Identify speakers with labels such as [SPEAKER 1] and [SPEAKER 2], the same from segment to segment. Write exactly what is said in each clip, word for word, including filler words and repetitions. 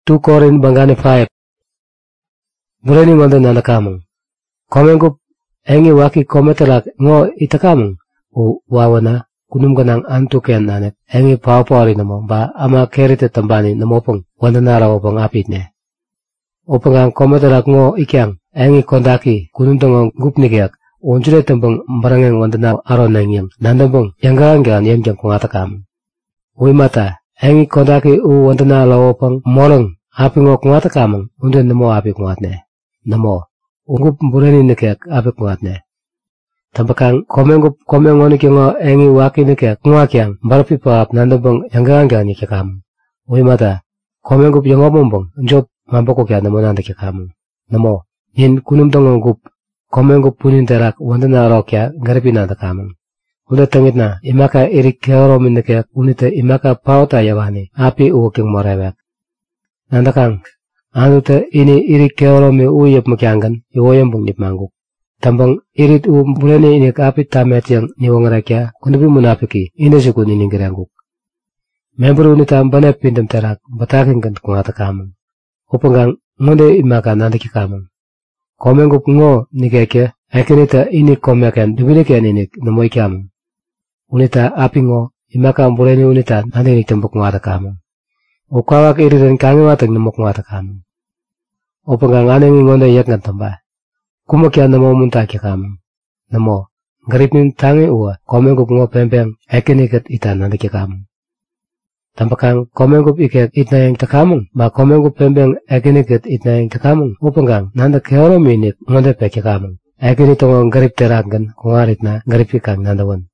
[SPEAKER 1] two Korin bangane five. Burani ngonde nanda kamung. Komengup engi waki kometelak ngo itakamung. U wawana kunum ganang antu ken nanet. Engi pawpawari namo ba ama kerite tambani namopong wanda nara opong apit ne. Opengang kometelak ngo ikyang engi kondaki kunum tongong gup nikiak. Unjure tembang barangeng wanda na aron nangyang. Nandambong yanggaanggan yamjang kong atakam. Ui mata engi kondaki u wanda na lawopong morong. Api ngo kong atakamang unde namo api kong atne. Namo ungup burani nikiak api kong atne. Tampakang komengup komengoni kingo engi waki nikiak ngwakyang barapi paap nandambong yanggaanggan nikikam. Ui mata komengup yangobombong njop mamboko kya namo nanda kikam. Namo yin kunum tongong gup komengup punin terak wanda na rokya garipi nanda kamang. Uda tangit na imaka irik keoro minnikiak unite imaka pauta yawani api uwaking morewek. Nandakang anu te ini irik keoro mi uyep mukyangan iwoyambung nip mangguk. Tambang irit u bulene ini kapit tamet yang niwongerakya kunubi munapiki ini suku nininggirangguk. Membru unita mbane pindam terak bataking kan kungata kamang. Upanggang ngonde imaka nandaki kamang. Komengup ngo nikeke ekinita ini komekan dubinekian ini namoy kamang. Unita api ngo imaka bulene unita nandinik tembuk kungata kamang. Ukawak iriran kangi watang namok ngata kamang. Opanggang aneng ngonde yak ngantamba. Kumakya namo muntaki kamang. Namo, garipin tangi uwa, komengup ngo pempeng, ekinikat ita nandaki kamang. Tampakang komengup iket itna yang takamang, ma komengup pempeng ekinikat itna yang takamang. Opanggang nanda keoro minit ngonde peki kamang. Ekinitong garip teragan kungarit na garipikang nandawan.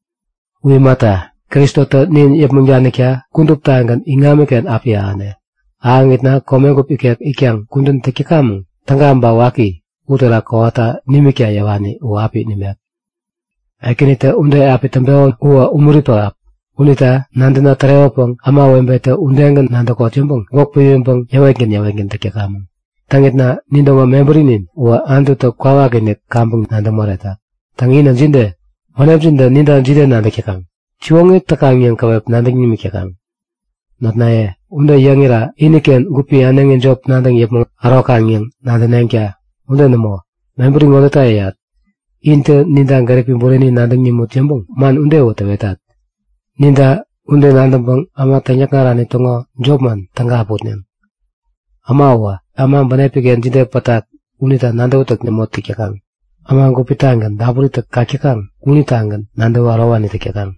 [SPEAKER 1] Ui mata. Kristo te nin yep mengjanikya kundup tangan ingamikan api ane. Angit na komengup ikyak ikyang kundun tekikamu. Tanggam bawaki utara kawata nimikya yawani u api nimek. Ekinita unde api tembewon uwa umuripa ap. Unita nandana tarewapong ama wembete undengan nanda kochimpong. Gokpuyumpong yawengin yawengin tekikamu. Tangit na nindonga memberinin uwa andu te kwawakinit kampung nanda moreta. Tanginan jinde, manap jinde nindan jide nanda kikang. Chiwongi takang yang kawep nandang nimikakang. Not na ye, unda yangira iniken gupi anengin job nandang yepmong arokang yang nandanang kya. Unda namo, memberi ngoda tayat. Inte nindang garipin boleni nandang nimut yambong, man unde wata wetat. Ninda unde nandang bang ama tanyak ngarani tongo job man tanggaput niyang. Ama awa, ama banapigan jinde patak unita nanda utak nimot tikyakang. Ama gupi tangan daburitak kakikang, unitangan nanda warawani tikyakang.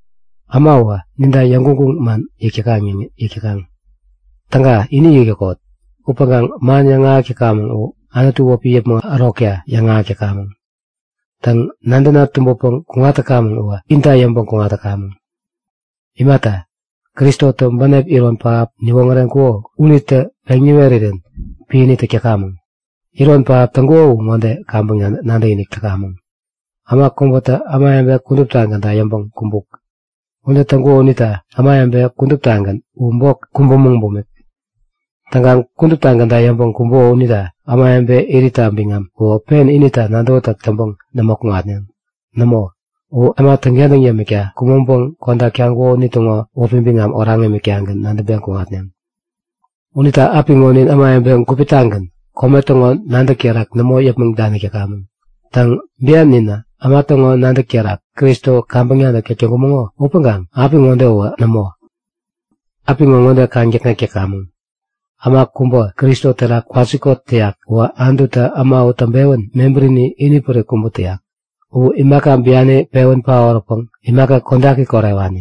[SPEAKER 1] Amawa ninda yangungung man ikikang yang ikikang. Tangga ini ikikot. Upagang man yang akikamang o anatu wapiyap mga arokya yang akikamang. Tang nanda na tumbopong kungata kamang o inta yambong kungata kamang. Imata, Kristo te banep iron paap niwangaren ko unita pengiweririn pinita kikamang. Iron paap tanggo monde kambang nanda inik takamang. Ama kumbota ama yambe kunduptangan ta yambong kumbuk. Unda tanggo unita ama yambe kunduptangan umbok kumbomong bumek. Tanggang kunduptangan ta yambong kumbo unita ama yambe irita bingam o pen inita nando tak tambong namok ngatnya. Namo o ama tangyadang yamekya kumombong konda kyanggo nitungo o pimbingam orang yamekyangan nanda biyang kungatnya. Unita apingonin ama yambe kupitangan kometongo nanda kyarak namo yapmang dani kyakaman. Tang biyan nina ama tongo nanda kyarak Kristo kampangnya ada kecokumongo upenggang api ngonde wa namo api ngonde kanjek na kyakaman. Ama kumbo Kristo tera kwasiko tiak wa anduta ama utambewan membrini ini pure kumbo tiak. U imaka biane pewan pawaropong imaka kondaki korewani.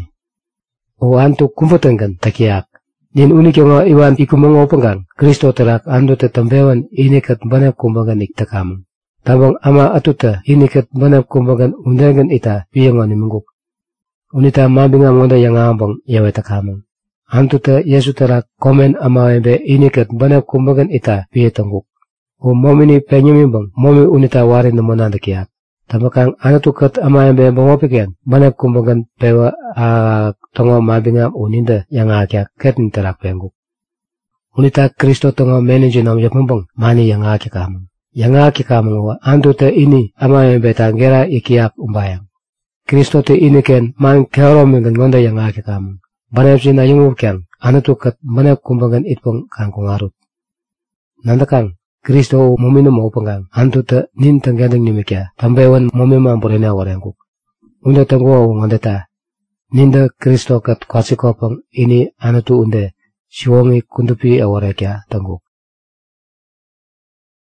[SPEAKER 1] U antu kumbo tenggan takiak. Nin unik yung iwan ikumongo upenggang Kristo tera anduta tambewan ini kat banap kumbangan iktakamang. Tabang ama atuta inikat banap kumbagan undangan ita piyangon ni mungguk. Unita mabinga ngonda yang ambang yaweta kamang. Antuta Yesu tera komen ama wembe inikat banap kumbagan ita piyatangguk. O momini penyemimbang momi unita warin na monanda kiyak. Tabakang anatukat ama wembe bangopikian banap kumbagan pewa a tongo mabinga uninda yang akyak ketin tera pengguk. Unita Kristo tongo manager nam yapambang mani yang akyak kamang. Yang aki kamang wa antu te ini ama yang betangera ikiap umbayang. Kristo te ini ken man keoro mingan ngonda yang aki kamang. Banap sina yung ukyang Anutu kat mana kumbangan itpong kang kungarut. Nandakang Kristo momino mau penggang antu te nin tenggadeng nimikya tambewan momima amporena warengku. Unda tenggo ngondeta ninda Kristo kat kwasikopang ini anutu unde siwongi kundupi awarekya tenggu.